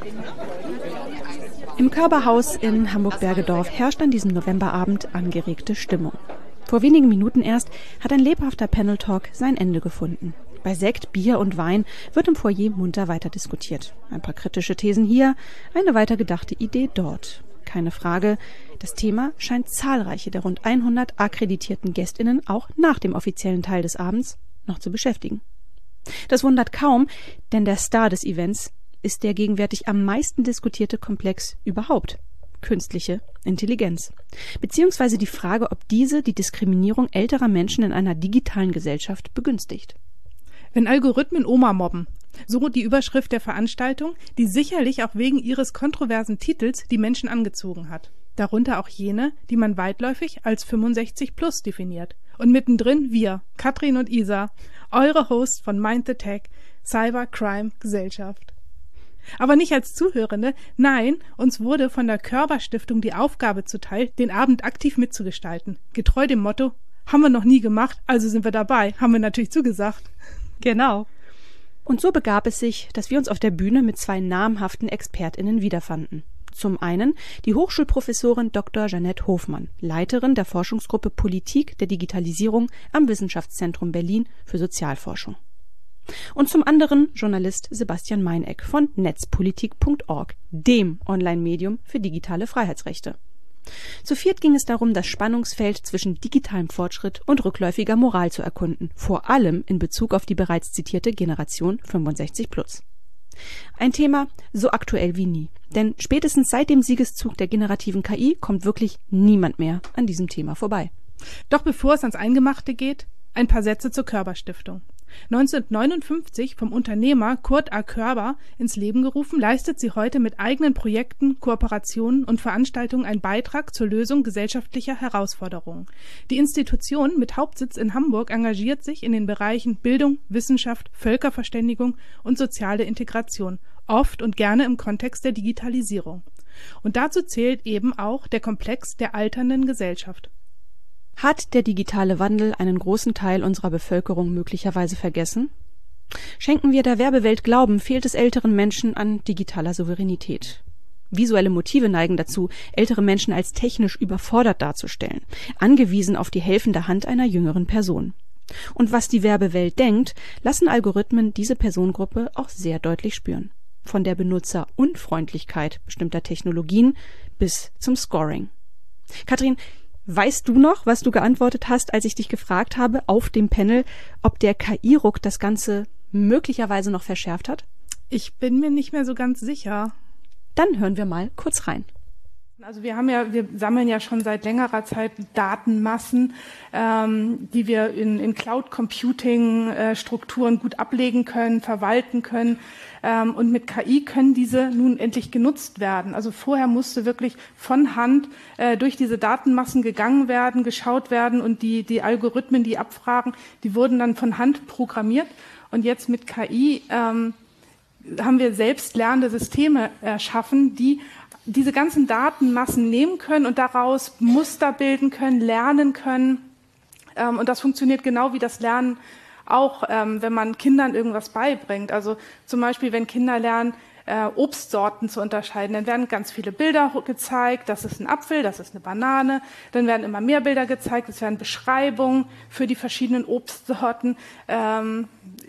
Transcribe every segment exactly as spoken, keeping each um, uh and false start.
Im Körberhaus in Hamburg-Bergedorf herrscht an diesem Novemberabend angeregte Stimmung. Vor wenigen Minuten erst hat ein lebhafter Panel-Talk sein Ende gefunden. Bei Sekt, Bier und Wein wird im Foyer munter weiter diskutiert. Ein paar kritische Thesen hier, eine weitergedachte Idee dort. Keine Frage, das Thema scheint zahlreiche der rund hundert akkreditierten GästInnen auch nach dem offiziellen Teil des Abends noch zu beschäftigen. Das wundert kaum, denn der Star des Events ist der gegenwärtig am meisten diskutierte Komplex überhaupt: künstliche Intelligenz. Beziehungsweise die Frage, ob diese die Diskriminierung älterer Menschen in einer digitalen Gesellschaft begünstigt. Wenn Algorithmen Oma mobben, so die Überschrift der Veranstaltung, die sicherlich auch wegen ihres kontroversen Titels die Menschen angezogen hat. Darunter auch jene, die man weitläufig als fünfundsechzig plus definiert. Und mittendrin wir, Katrin und Isa, eure Hosts von Mind the Tech, Cybercrime Gesellschaft. Aber nicht als Zuhörende, nein, uns wurde von der Körber-Stiftung die Aufgabe zuteil, den Abend aktiv mitzugestalten. Getreu dem Motto, haben wir noch nie gemacht, also sind wir dabei, haben wir natürlich zugesagt. Genau. Und so begab es sich, dass wir uns auf der Bühne mit zwei namhaften ExpertInnen wiederfanden. Zum einen die Hochschulprofessorin Doktor Jeanette Hofmann, Leiterin der Forschungsgruppe Politik der Digitalisierung am Wissenschaftszentrum Berlin für Sozialforschung. Und zum anderen Journalist Sebastian Meineck von netzpolitik punkt org, dem Online-Medium für digitale Freiheitsrechte. Zu viert ging es darum, das Spannungsfeld zwischen digitalem Fortschritt und rückläufiger Moral zu erkunden, vor allem in Bezug auf die bereits zitierte Generation fünfundsechzig plus. Ein Thema so aktuell wie nie, denn spätestens seit dem Siegeszug der generativen K I kommt wirklich niemand mehr an diesem Thema vorbei. Doch bevor es ans Eingemachte geht, ein paar Sätze zur Körber-Stiftung. neunzehnhundertneunundfünfzig vom Unternehmer Kurt A. Körber ins Leben gerufen, leistet sie heute mit eigenen Projekten, Kooperationen und Veranstaltungen einen Beitrag zur Lösung gesellschaftlicher Herausforderungen. Die Institution mit Hauptsitz in Hamburg engagiert sich in den Bereichen Bildung, Wissenschaft, Völkerverständigung und soziale Integration, oft und gerne im Kontext der Digitalisierung. Und dazu zählt eben auch der Komplex der alternden Gesellschaft. Hat der digitale Wandel einen großen Teil unserer Bevölkerung möglicherweise vergessen? Schenken wir der Werbewelt Glauben, fehlt es älteren Menschen an digitaler Souveränität. Visuelle Motive neigen dazu, ältere Menschen als technisch überfordert darzustellen, angewiesen auf die helfende Hand einer jüngeren Person. Und was die Werbewelt denkt, lassen Algorithmen diese Personengruppe auch sehr deutlich spüren. Von der Benutzerunfreundlichkeit bestimmter Technologien bis zum Scoring. Katrin, weißt du noch, was du geantwortet hast, als ich dich gefragt habe auf dem Panel, ob der K I-Ruck das Ganze möglicherweise noch verschärft hat? Ich bin mir nicht mehr so ganz sicher. Dann hören wir mal kurz rein. Also wir haben ja, wir sammeln ja schon seit längerer Zeit Datenmassen, ähm, die wir in, in Cloud-Computing-Strukturen gut ablegen können, verwalten können. Ähm, und mit K I können diese nun endlich genutzt werden. Also vorher musste wirklich von Hand äh, durch diese Datenmassen gegangen werden, geschaut werden und die, die Algorithmen, die abfragen, die wurden dann von Hand programmiert. Und jetzt mit K I ähm, haben wir selbstlernende Systeme erschaffen, die diese ganzen Datenmassen nehmen können und daraus Muster bilden können, lernen können. Ähm, und das funktioniert genau wie das Lernen auch, ähm, wenn man Kindern irgendwas beibringt. Also zum Beispiel, wenn Kinder lernen, äh, Obstsorten zu unterscheiden, dann werden ganz viele Bilder gezeigt. Das ist ein Apfel, das ist eine Banane. Dann werden immer mehr Bilder gezeigt. Es werden Beschreibungen für die verschiedenen Obstsorten ähm,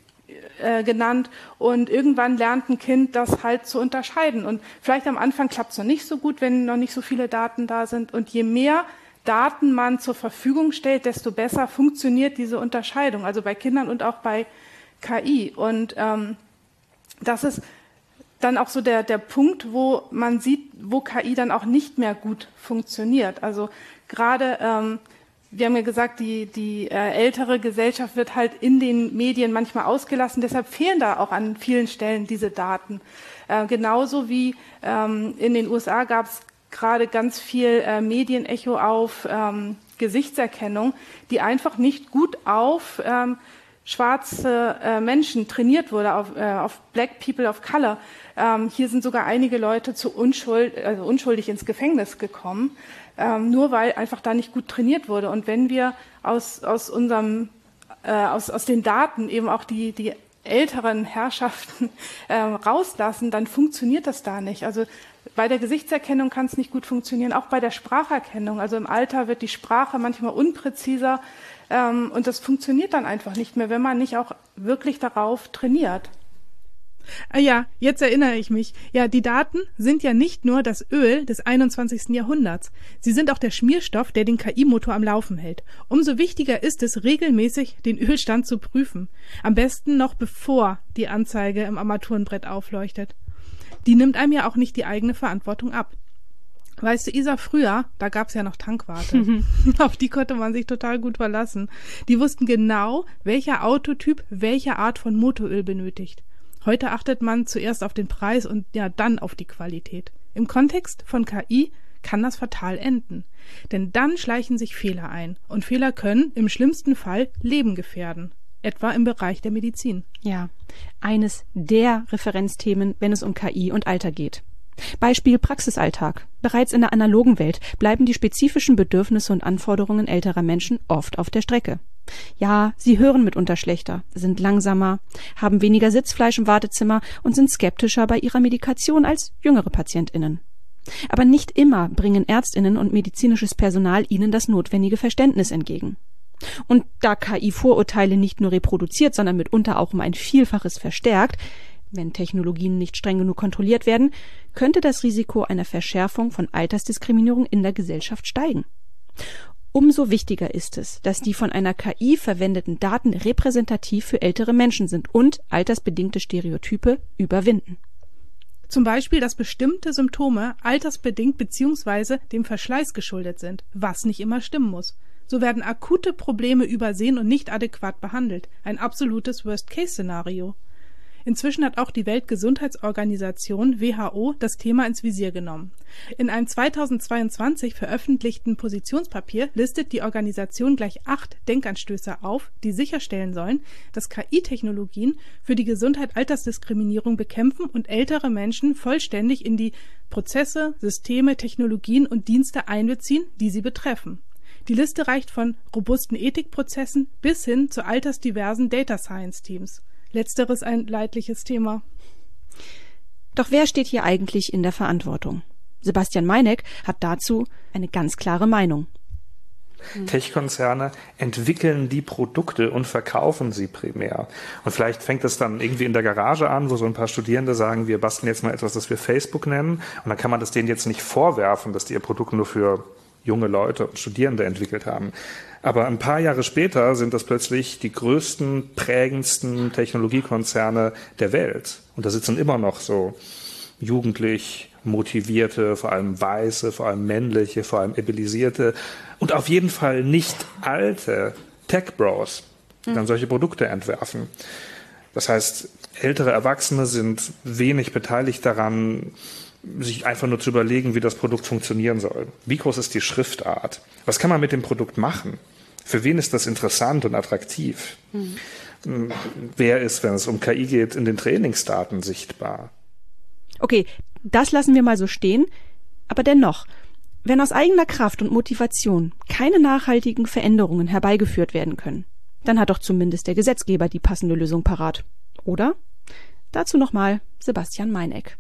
äh, genannt. Und irgendwann lernt ein Kind das halt zu unterscheiden. Und vielleicht am Anfang klappt es noch nicht so gut, wenn noch nicht so viele Daten da sind. Und je mehr Daten man zur Verfügung stellt, desto besser funktioniert diese Unterscheidung, also bei Kindern und auch bei K I. Und ähm, das ist dann auch so der, der Punkt, wo man sieht, wo K I dann auch nicht mehr gut funktioniert. Also gerade, ähm, wir haben ja gesagt, die, die äh, ältere Gesellschaft wird halt in den Medien manchmal ausgelassen, deshalb fehlen da auch an vielen Stellen diese Daten. Äh, genauso wie ähm, in den U S A gab es gerade ganz viel äh, Medienecho auf ähm, Gesichtserkennung, die einfach nicht gut auf ähm, schwarze äh, Menschen trainiert wurde, auf, äh, auf Black People of Color. Ähm, hier sind sogar einige Leute zu unschuld, also unschuldig ins Gefängnis gekommen, ähm, nur weil einfach da nicht gut trainiert wurde. Und wenn wir aus, aus unserem, äh, aus, aus den Daten eben auch die, die älteren Herrschaften äh, rauslassen, dann funktioniert das da nicht. Also bei der Gesichtserkennung kann es nicht gut funktionieren, auch bei der Spracherkennung. Also im Alter wird die Sprache manchmal unpräziser ähm, und das funktioniert dann einfach nicht mehr, wenn man nicht auch wirklich darauf trainiert. Ah ja, jetzt erinnere ich mich. Ja, die Daten sind ja nicht nur das Öl des einundzwanzigsten Jahrhunderts. Sie sind auch der Schmierstoff, der den K I-Motor am Laufen hält. Umso wichtiger ist es, regelmäßig den Ölstand zu prüfen. Am besten noch bevor die Anzeige im Armaturenbrett aufleuchtet. Die nimmt einem ja auch nicht die eigene Verantwortung ab. Weißt du, Isa, früher, da gab's ja noch Tankwarte. Mhm. Auf die konnte man sich total gut verlassen. Die wussten genau, welcher Autotyp welche Art von Motoröl benötigt. Heute achtet man zuerst auf den Preis und ja dann auf die Qualität. Im Kontext von K I kann das fatal enden. Denn dann schleichen sich Fehler ein. Und Fehler können im schlimmsten Fall Leben gefährden. Etwa im Bereich der Medizin. Ja, eines der Referenzthemen, wenn es um K I und Alter geht. Beispiel Praxisalltag. Bereits in der analogen Welt bleiben die spezifischen Bedürfnisse und Anforderungen älterer Menschen oft auf der Strecke. Ja, sie hören mitunter schlechter, sind langsamer, haben weniger Sitzfleisch im Wartezimmer und sind skeptischer bei ihrer Medikation als jüngere PatientInnen. Aber nicht immer bringen ÄrztInnen und medizinisches Personal ihnen das notwendige Verständnis entgegen. Und da K I Vorurteile nicht nur reproduziert, sondern mitunter auch um ein Vielfaches verstärkt, wenn Technologien nicht streng genug kontrolliert werden, könnte das Risiko einer Verschärfung von Altersdiskriminierung in der Gesellschaft steigen. Umso wichtiger ist es, dass die von einer K I verwendeten Daten repräsentativ für ältere Menschen sind und altersbedingte Stereotype überwinden. Zum Beispiel, dass bestimmte Symptome altersbedingt bzw. dem Verschleiß geschuldet sind, was nicht immer stimmen muss. So werden akute Probleme übersehen und nicht adäquat behandelt. Ein absolutes Worst-Case-Szenario. Inzwischen hat auch die Weltgesundheitsorganisation W H O das Thema ins Visier genommen. In einem zweitausendzweiundzwanzig veröffentlichten Positionspapier listet die Organisation gleich acht Denkanstöße auf, die sicherstellen sollen, dass K I-Technologien für die Gesundheit Altersdiskriminierung bekämpfen und ältere Menschen vollständig in die Prozesse, Systeme, Technologien und Dienste einbeziehen, die sie betreffen. Die Liste reicht von robusten Ethikprozessen bis hin zu altersdiversen Data Science Teams. Letzteres ein leidliches Thema. Doch wer steht hier eigentlich in der Verantwortung? Sebastian Meineck hat dazu eine ganz klare Meinung. Tech-Konzerne entwickeln die Produkte und verkaufen sie primär. Und vielleicht fängt es dann irgendwie in der Garage an, wo so ein paar Studierende sagen, wir basteln jetzt mal etwas, das wir Facebook nennen. Und dann kann man das denen jetzt nicht vorwerfen, dass die ihr Produkt nur für junge Leute und Studierende entwickelt haben. Aber ein paar Jahre später sind das plötzlich die größten, prägendsten Technologiekonzerne der Welt. Und da sitzen immer noch so jugendlich motivierte, vor allem weiße, vor allem männliche, vor allem abilisierte und auf jeden Fall nicht alte Tech-Bros, die dann solche Produkte entwerfen. Das heißt, ältere Erwachsene sind wenig beteiligt daran, sich einfach nur zu überlegen, wie das Produkt funktionieren soll. Wie groß ist die Schriftart? Was kann man mit dem Produkt machen? Für wen ist das interessant und attraktiv? Mhm. Wer ist, wenn es um K I geht, in den Trainingsdaten sichtbar? Okay, das lassen wir mal so stehen. Aber dennoch, wenn aus eigener Kraft und Motivation keine nachhaltigen Veränderungen herbeigeführt werden können, dann hat doch zumindest der Gesetzgeber die passende Lösung parat. Oder? Dazu nochmal Sebastian Meineck.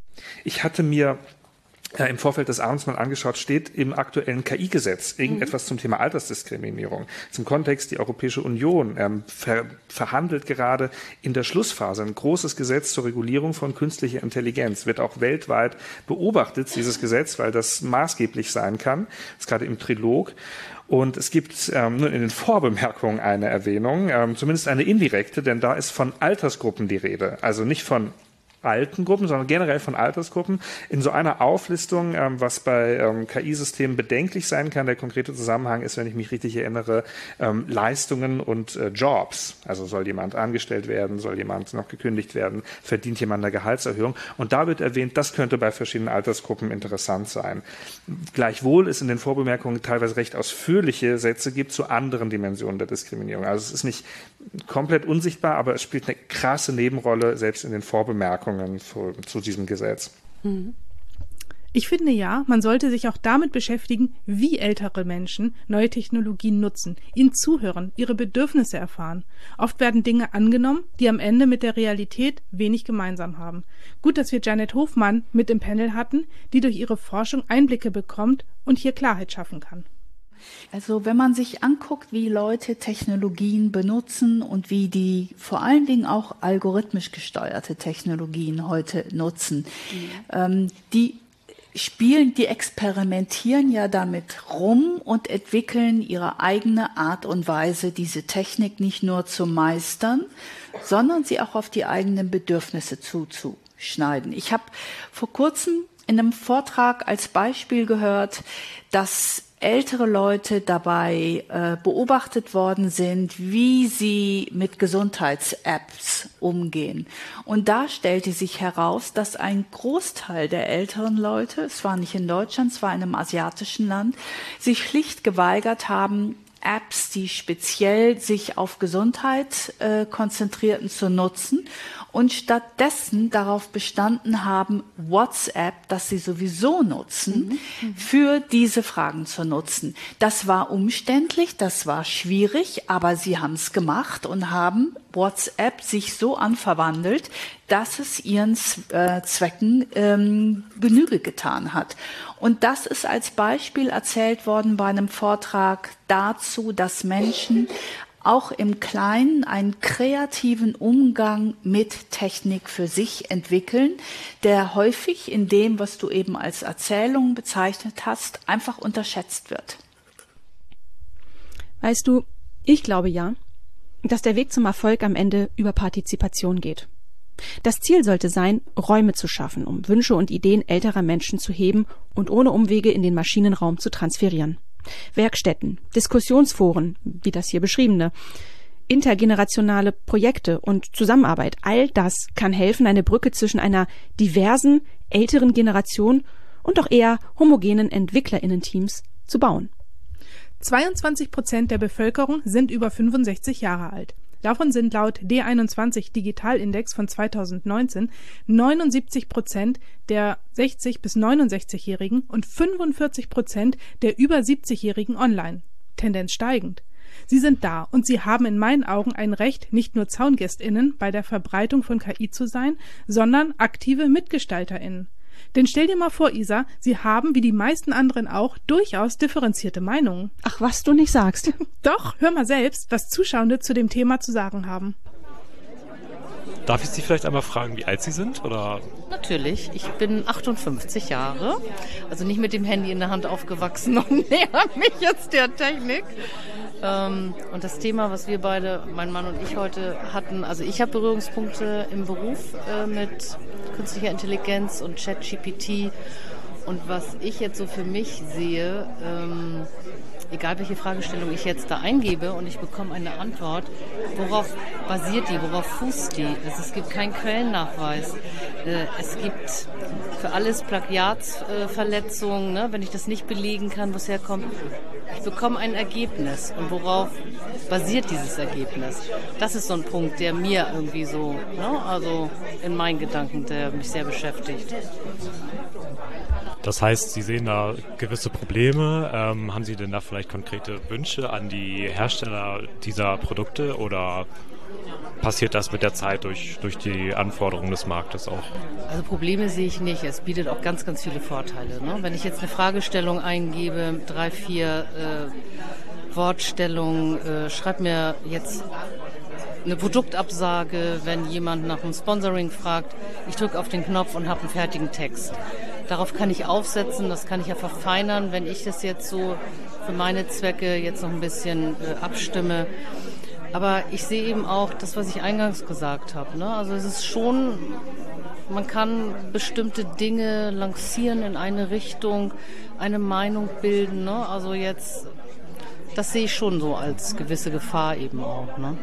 Ich hatte mir äh, im Vorfeld des Abends mal angeschaut, steht im aktuellen K I-Gesetz irgendetwas mhm. zum Thema Altersdiskriminierung. Zum Kontext, die Europäische Union ähm, ver verhandelt gerade in der Schlussphase ein großes Gesetz zur Regulierung von künstlicher Intelligenz. Wird auch weltweit beobachtet, dieses Gesetz, weil das maßgeblich sein kann. Das ist gerade im Trilog. Und es gibt ähm, nur in den Vorbemerkungen eine Erwähnung, ähm, zumindest eine indirekte, denn da ist von Altersgruppen die Rede. Also nicht von alten Gruppen, sondern generell von Altersgruppen in so einer Auflistung, ähm, was bei ähm, K I-Systemen bedenklich sein kann. Der konkrete Zusammenhang ist, wenn ich mich richtig erinnere, ähm, Leistungen und äh, Jobs. Also soll jemand angestellt werden, soll jemand noch gekündigt werden, verdient jemand eine Gehaltserhöhung. Und da wird erwähnt, das könnte bei verschiedenen Altersgruppen interessant sein. Gleichwohl es in den Vorbemerkungen teilweise recht ausführliche Sätze gibt zu anderen Dimensionen der Diskriminierung. Also es ist nicht komplett unsichtbar, aber es spielt eine krasse Nebenrolle, selbst in den Vorbemerkungen zu, zu diesem Gesetz. Ich finde ja, man sollte sich auch damit beschäftigen, wie ältere Menschen neue Technologien nutzen, ihnen zuhören, ihre Bedürfnisse erfahren. Oft werden Dinge angenommen, die am Ende mit der Realität wenig gemeinsam haben. Gut, dass wir Janet Hofmann mit im Panel hatten, die durch ihre Forschung Einblicke bekommt und hier Klarheit schaffen kann. Also wenn man sich anguckt, wie Leute Technologien benutzen und wie die vor allen Dingen auch algorithmisch gesteuerte Technologien heute nutzen, mhm. ähm, die spielen, die experimentieren ja damit rum und entwickeln ihre eigene Art und Weise, diese Technik nicht nur zu meistern, sondern sie auch auf die eigenen Bedürfnisse zuzuschneiden. Ich habe vor kurzem in einem Vortrag als Beispiel gehört, dass ältere Leute dabei äh, beobachtet worden sind, wie sie mit Gesundheits-Apps umgehen. Und da stellte sich heraus, dass ein Großteil der älteren Leute, es war nicht in Deutschland, es war in einem asiatischen Land, sich schlicht geweigert haben, Apps, die speziell sich auf Gesundheit äh, konzentrierten, zu nutzen und stattdessen darauf bestanden haben, WhatsApp, das sie sowieso nutzen, mhm. für diese Fragen zu nutzen. Das war umständlich, das war schwierig, aber sie haben es gemacht und haben WhatsApp sich so anverwandelt, dass es ihren äh, Zwecken ähm, Genüge getan hat. Und das ist als Beispiel erzählt worden bei einem Vortrag dazu, dass Menschen auch im Kleinen einen kreativen Umgang mit Technik für sich entwickeln, der häufig in dem, was du eben als Erzählung bezeichnet hast, einfach unterschätzt wird. Weißt du, ich glaube ja, dass der Weg zum Erfolg am Ende über Partizipation geht. Das Ziel sollte sein, Räume zu schaffen, um Wünsche und Ideen älterer Menschen zu heben und ohne Umwege in den Maschinenraum zu transferieren. Werkstätten, Diskussionsforen, wie das hier beschriebene, intergenerationale Projekte und Zusammenarbeit, all das kann helfen, eine Brücke zwischen einer diversen, älteren Generation und doch eher homogenen EntwicklerInnen-Teams zu bauen. zweiundzwanzig Prozent der Bevölkerung sind über fünfundsechzig Jahre alt. Davon sind laut D einundzwanzig Digitalindex von zweitausendneunzehn neunundsiebzig Prozent der sechzig- bis neunundsechzigjährigen und fünfundvierzig Prozent der über siebzigjährigen online. Tendenz steigend. Sie sind da und sie haben in meinen Augen ein Recht, nicht nur ZaungästInnen bei der Verbreitung von K I zu sein, sondern aktive MitgestalterInnen. Denn stell dir mal vor, Isa, sie haben, wie die meisten anderen auch, durchaus differenzierte Meinungen. Ach, was du nicht sagst. Doch, hör mal selbst, was Zuschauende zu dem Thema zu sagen haben. Darf ich Sie vielleicht einmal fragen, wie alt Sie sind? Oder? Natürlich, ich bin achtundfünfzig Jahre, also nicht mit dem Handy in der Hand aufgewachsen und näher mich jetzt der Technik. Ähm, und das Thema, was wir beide, mein Mann und ich heute hatten, also ich habe Berührungspunkte im Beruf äh, mit künstlicher Intelligenz und ChatGPT. Und was ich jetzt so für mich sehe, ähm, egal welche Fragestellung ich jetzt da eingebe und ich bekomme eine Antwort, worauf basiert die, worauf fußt die? Also es gibt keinen Quellennachweis. Äh, es gibt für alles Plagiatsverletzungen, äh, ne? Wenn ich das nicht belegen kann, wo es herkommt. Ich bekomme ein Ergebnis. Und worauf basiert dieses Ergebnis? Das ist so ein Punkt, der mir irgendwie so, ne? Also in meinen Gedanken, der mich sehr beschäftigt. Das heißt, Sie sehen da gewisse Probleme. Ähm, haben Sie denn da vielleicht konkrete Wünsche an die Hersteller dieser Produkte oder passiert das mit der Zeit durch, durch die Anforderungen des Marktes auch? Also Probleme sehe ich nicht. Es bietet auch ganz, ganz viele Vorteile. Ne? Wenn ich jetzt eine Fragestellung eingebe, drei, vier äh, Wortstellungen, äh, schreib mir jetzt eine Produktabsage, wenn jemand nach einem Sponsoring fragt. Ich drücke auf den Knopf und habe einen fertigen Text. Darauf kann ich aufsetzen, das kann ich ja verfeinern, wenn ich das jetzt so für meine Zwecke jetzt noch ein bisschen äh, abstimme. Aber ich sehe eben auch das, was ich eingangs gesagt habe. Ne? Also es ist schon, man kann bestimmte Dinge lancieren in eine Richtung, eine Meinung bilden. Ne? Also jetzt, das sehe ich schon so als gewisse Gefahr eben auch. Ne?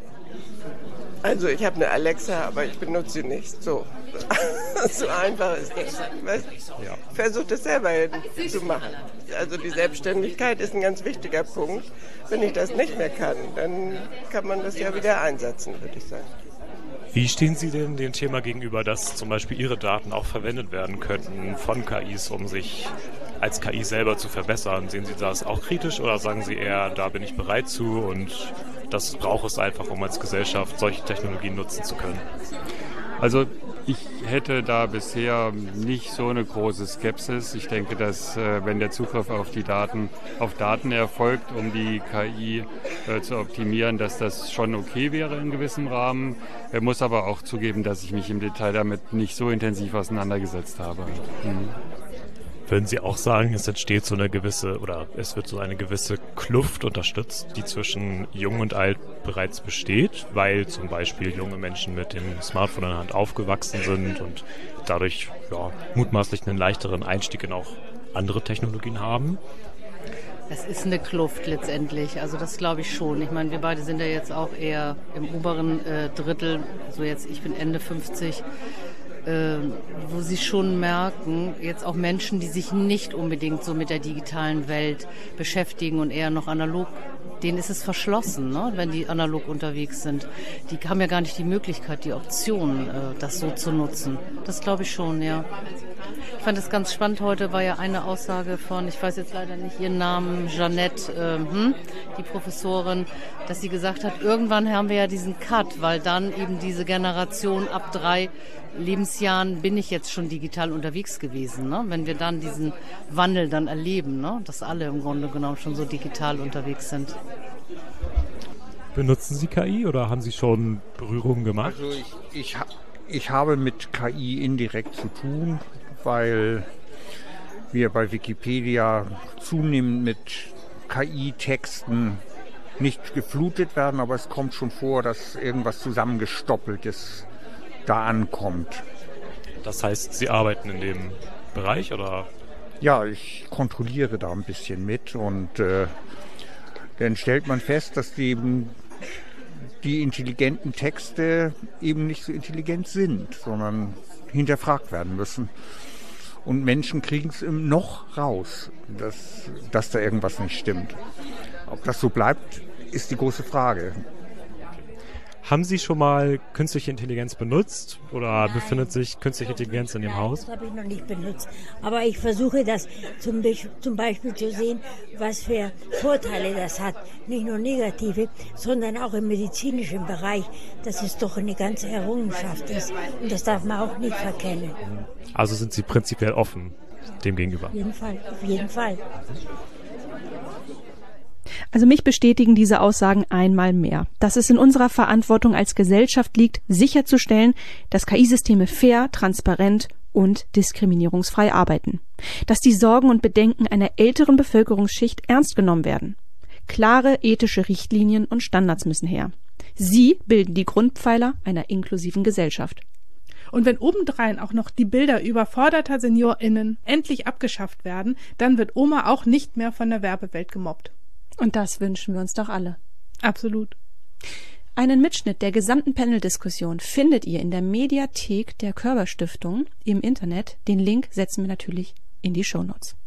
Also ich habe eine Alexa, aber ich benutze sie nicht. So, so einfach ist das. Ja. Versuch das selber zu machen. Also die Selbstständigkeit ist ein ganz wichtiger Punkt. Wenn ich das nicht mehr kann, dann kann man das ja wieder einsetzen, würde ich sagen. Wie stehen Sie denn dem Thema gegenüber, dass zum Beispiel Ihre Daten auch verwendet werden könnten von K Is, um sich als K I selber zu verbessern? Sehen Sie das auch kritisch oder sagen Sie eher, da bin ich bereit zu und das braucht es einfach, um als Gesellschaft solche Technologien nutzen zu können? Also ich hätte da bisher nicht so eine große Skepsis. Ich denke, dass äh, wenn der Zugriff auf die Daten, auf Daten erfolgt, um die K I äh, zu optimieren, dass das schon okay wäre in gewissem Rahmen. Er muss aber auch zugeben, dass ich mich im Detail damit nicht so intensiv auseinandergesetzt habe. Mhm. Würden Sie auch sagen, es entsteht so eine gewisse oder es wird so eine gewisse Kluft unterstützt, die zwischen Jung und Alt bereits besteht, weil zum Beispiel junge Menschen mit dem Smartphone in der Hand aufgewachsen sind und dadurch ja, mutmaßlich einen leichteren Einstieg in auch andere Technologien haben? Es ist eine Kluft letztendlich, also das glaube ich schon. Ich meine, wir beide sind ja jetzt auch eher im oberen äh, Drittel, so jetzt ich bin Ende fünfzig, Äh, wo sie schon merken, jetzt auch Menschen, die sich nicht unbedingt so mit der digitalen Welt beschäftigen und eher noch analog, denen ist es verschlossen, ne, wenn die analog unterwegs sind. Die haben ja gar nicht die Möglichkeit, die Option, äh, das so zu nutzen. Das glaube ich schon, ja. Ich fand es ganz spannend, heute war ja eine Aussage von, ich weiß jetzt leider nicht ihren Namen, Jeanette, äh, hm, die Professorin, dass sie gesagt hat, irgendwann haben wir ja diesen Cut, weil dann eben diese Generation ab drei Lebensjahren bin ich jetzt schon digital unterwegs gewesen, ne? Wenn wir dann diesen Wandel dann erleben, ne? Dass alle im Grunde genommen schon so digital unterwegs sind. Benutzen Sie K I oder haben Sie schon Berührungen gemacht? Also ich, ich, ich habe mit K I indirekt zu tun, weil wir bei Wikipedia zunehmend mit K I-Texten nicht geflutet werden, aber es kommt schon vor, dass irgendwas zusammengestoppeltes da ankommt. Das heißt, Sie arbeiten in dem Bereich, oder? Ja, ich kontrolliere da ein bisschen mit und äh, dann stellt man fest, dass die, die intelligenten Texte eben nicht so intelligent sind, sondern hinterfragt werden müssen. Und Menschen kriegen es noch raus, dass, dass da irgendwas nicht stimmt. Ob das so bleibt, ist die große Frage. Haben Sie schon mal künstliche Intelligenz benutzt oder Nein. befindet sich künstliche Intelligenz in Ihrem Nein, Haus? Das habe ich noch nicht benutzt. Aber ich versuche das zum, Be- zum Beispiel zu sehen, was für Vorteile das hat. Nicht nur negative, sondern auch im medizinischen Bereich, dass es doch eine ganze Errungenschaft ist. Und das darf man auch nicht verkennen. Also sind Sie prinzipiell offen dem gegenüber? Auf jeden Fall, auf jeden Fall. Also mich bestätigen diese Aussagen einmal mehr, dass es in unserer Verantwortung als Gesellschaft liegt, sicherzustellen, dass K I-Systeme fair, transparent und diskriminierungsfrei arbeiten. Dass die Sorgen und Bedenken einer älteren Bevölkerungsschicht ernst genommen werden. Klare ethische Richtlinien und Standards müssen her. Sie bilden die Grundpfeiler einer inklusiven Gesellschaft. Und wenn obendrein auch noch die Bilder überforderter SeniorInnen endlich abgeschafft werden, dann wird Oma auch nicht mehr von der Werbewelt gemobbt. Und das wünschen wir uns doch alle. Absolut. Einen Mitschnitt der gesamten Panel-Diskussion findet ihr in der Mediathek der Körber Stiftung im Internet. Den Link setzen wir natürlich in die Shownotes.